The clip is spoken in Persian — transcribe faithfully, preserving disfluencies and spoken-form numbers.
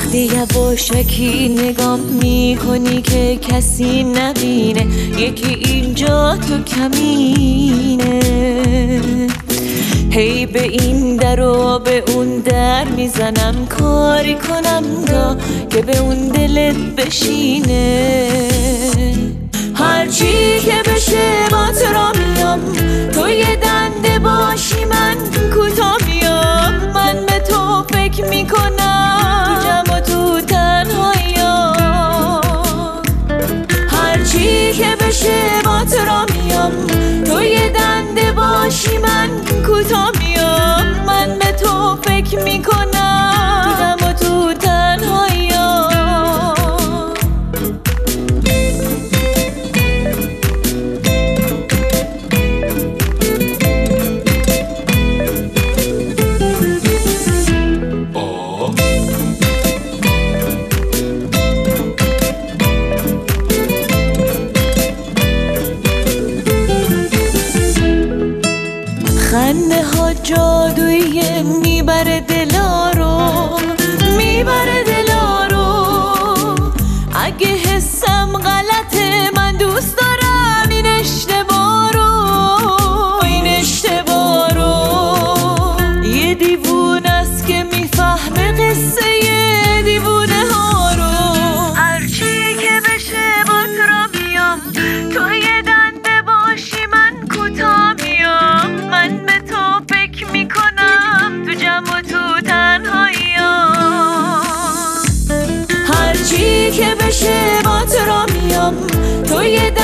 وقتی یواشکی نگام میکنی که کسی نبینه، یکی اینجا تو کمینه، هی به این در و به اون در میزنم، کاری کنم تا که به اون دلت بشینه. هرچی که بشه با تو را میام، تو یه دنده باشی من کوتاه میام. من به تو فکر میکنم تو جمع و تو تنهاییام. هرچی که بشه با تو را میام، تو یه دنده باشی من کوتاه میام. من به تو فکر میکنم تو جمع و تو تنهاییام. خنده ها جادویی میبره دلا رو، میبره دلا رو. اگه حسم غلطه من دوست دارم این اشتباه رو، این اشتباه رو. یه دیوون است که میفهمه قصه یه دیوونه ها رو. هرچی که بشه با تو را بیام، تو یه دنده باشی من کوتاه میام. من به تو فکر میکنم تو جمع و تو تنهاییام. هرچی که بشه با تو را میام، تو یه